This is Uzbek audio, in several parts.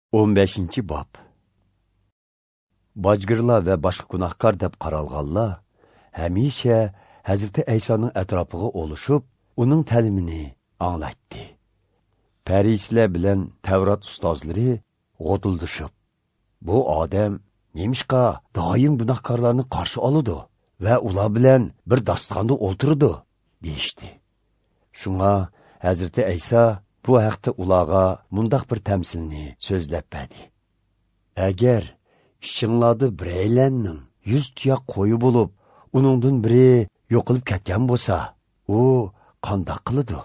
15. Bab. Bajgirlar ve başka günahkar deb qaralğanlar hamisha Hazreti Aysa'nın etrafıga oluşup, onun təlimini anlatdı. Parisler bilen Tevrat ustazları godulduşup, bu adam nemişqa daim günahkarlarını karşı alıdı ve ular bilen bir dastanda olturdu, deyişdi. Şuna Hazreti Aysa bu haqda ularga mundaq bir temsilini sözlep berdi. Eğer işçinlarda bireylerinin 100 tuyak koyu bulup, uningdan biri yo'qolib ketgan bo'lsa, u qandoq qiladi?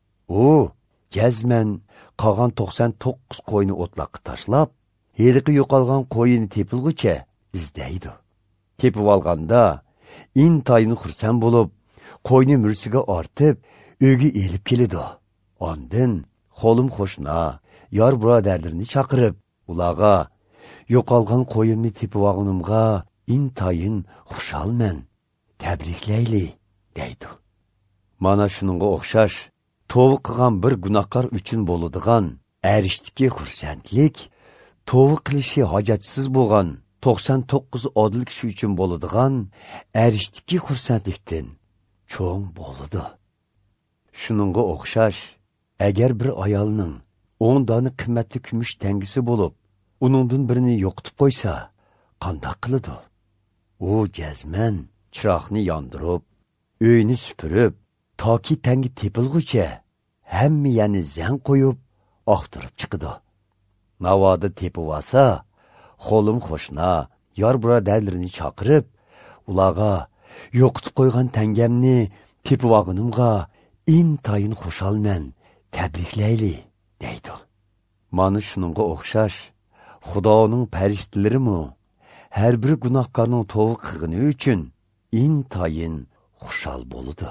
U jazman qolgan 99 qo'yni o'tloqqa tashlab, heliqi yo'qolgan qo'yini tepilguncha izlaydi. Tepib olganda intayin xursand bo'lib, qo'yni mursiga ortib, uyga elib keladi. Ondan qo'lim qo'shna, yor birodarlarni chaqirib, ularga yo'qolgan qo'yimni tepib olganimga intayin xushalman, tabriklayli, deydi. Mana shuningga o'xshash, tövbe qilgan bir gunohkor uchun bo'ladigan arishdiki xursandlik, tövbe qilishi hojatsiz bo'lgan 99 odil kishi uchun bo'ladigan arishdiki xursandlikdan cho'ng bo'ladi. Shuningga o'xshash, agar bir ayolning 10 dona qimmatli kumush tangisi bo'lib, uningdan birini yo'qotib qo'ysa, qandoq qiladi? U jazman chiroqni yondirib, uyni supurib, toki tangi tepilguncha hamma yani zang qo'yib, oqtirib chiqadi. Navoda tepib olsa, qo'lim qo'shna, yor birodarlarini chaqirib, ularga yo'qotib qo'ygan tangamni tepib olganimga intayin xushalman, tabriklayli, deydi. Mana shuningga o'xshash, Xudoning farishtalarimi har bir gunohkorning tövbe qilgani uchun intayin xushal bo'ladi.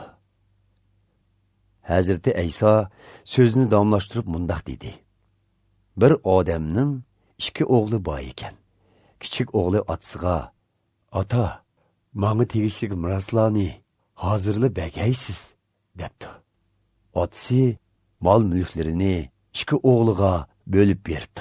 Hazreti Aysa so'zni davomlashtirib mundaq dedi. Bir odamning 2 o'g'li bor ekan. Kichik o'g'li otasiga, "Ata, menga tegishli miroslarni hozirlab bergaysiz", debdi. Otasi mol mulklarini 2 o'g'liga bo'lib berdi.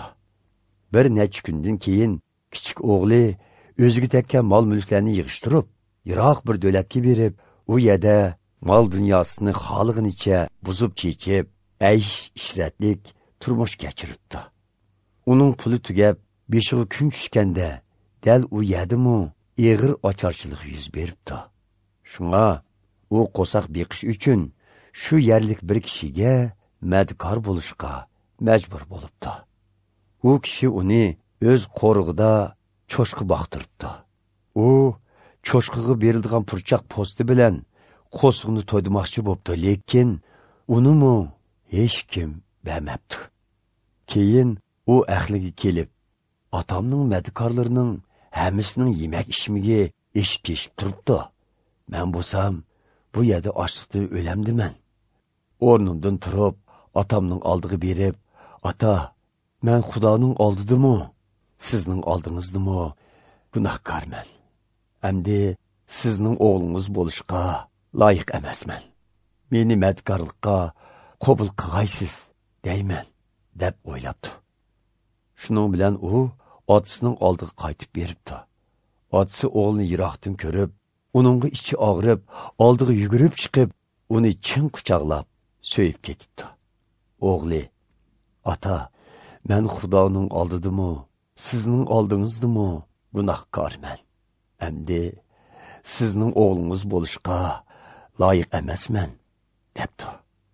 Bir necha kundan keyin kichik o'g'li o'ziga tekkan mol mulklarni yig'ishtirib, yiroq bir davlatga berib, u yerda mol dunyosini xolig'inicha buzib chechib, aysh ishratlik turmush kechiribdi. Uning puli tugab, beshiga kun tushganda, dal u yerdimi eg'ir ocharchilik yuz beribdi. Shunga u qo'saq beqish uchun shu yerlik bir kishiga madkor bo'lishga majbur bo'libdi. U kishi uni o'z qo'rig'ida cho'shqi boqtiribdi. U cho'shqiga berilgan purchoq posti bilan qo'sqni to'ydirmoqchi bo'pti, lekin unimi hech kim bermabdi. Keyin u ahliga kelib, otamning madkorlarining hammasining yemak ishimiga eshib keshib turibdi. Men bo'lsam, bu yerda ochliqdan o'lamdiman. O'rnimdan turib, otamning oldiga berib, "Ata, men Xudoning oldidimi, sizning oldingizdimi gunohkorman. Endi sizning o'g'lingiz bo'lishga loyiq emasman. Meni madkorlikqa qabul qilgaysiz, deyman", deb o'ylabdi. Shuning bilan u otasining oldiga qaytib beribdi. Otasi o'g'lini yiroqdan ko'rib, uningga ichi og'rib, oldiga yugurib chiqib, uni chin quchoqlab, so'yib ketibdi. O'g'li, "Ata, men Xudoning oldidimi, sizning oldingizdimi gunohkorman. Endi sizning o'g'lingiz bo'lishga loyiq emasman", debdi.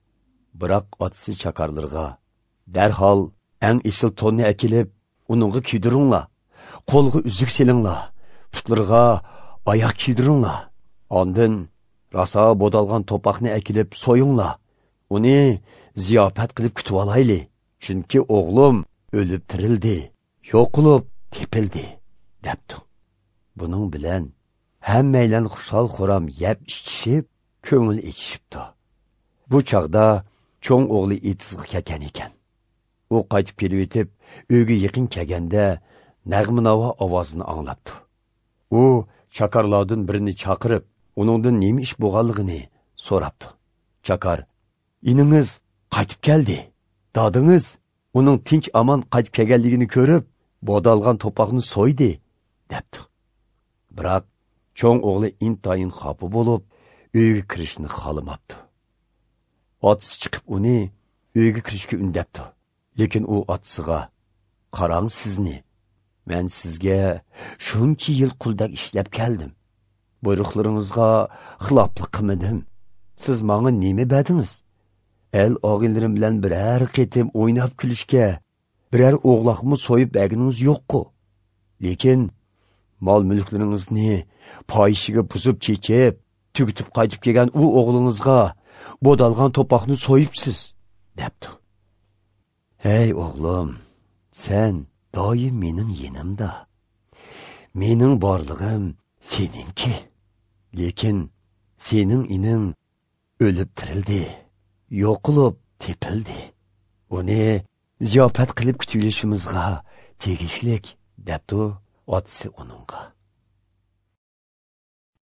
Biroq otasi chakarlarga, "Darhol eng isil tonni akilib, uningga kiydiringlar, qo'lga uzuk selinglar, putlarga oyoq kiydiringlar. Ondan raso bodalgan to'poqni akilib so'yinglar. Uni ziyofat qilib kutib olayli. Chunki o'g'lim o'lib tirildi, yo'qolib tepildi", debdi. Buning bilan hammaylar xushal-xuram yeb ichishib, ko'ngil ichishibdi. Bu chaqda cho'ng o'g'li etizga kelgan ekan. U qaytib kelib etib, uyga yaqin kelganda nag'minova ovozini anglabdi. U chakarlardan birini chaqirib, uningdan nima ish bo'lganligini so'rabdi. Chakar, "Iningiz qaytib keldi. Dadingiz uning tinch amon qaytib kelganligini ko'rib, bodalgan to'poqni so'ydi, debdi. Biroq cho'ng o'g'li intayin xafa bo'lib, uyga kirishni xohlamabdi. Otasi chiqib uni uyga kirishga undabdi. Lekin u otasiga: "Qarang sizni. Men sizga shuncha yil quldak ishlab keldim. Buyruqlaringizga xiloflik qilmadim. Siz menga nima berdingiz? El og'inlarim bilan biror qitim o'ynab kulishga, biror o'g'loqmi so'yib berganingiz yo'q-ku. Lekin mol mulklaringizni poyishiga buzib chechib, tugitib qaytib kelgan u o'g'lingizga bodalgan to'poqni so'yibsiz", debdi. "Ey o'g'lim, sen doim mening yenimda. Mening borlig'im seninki. Lekin sening ining o'lib tirildi, yo'qolib tepildi. Uni ziyofat qilib kutilishimizga tegishlik", debdi otasi uningga.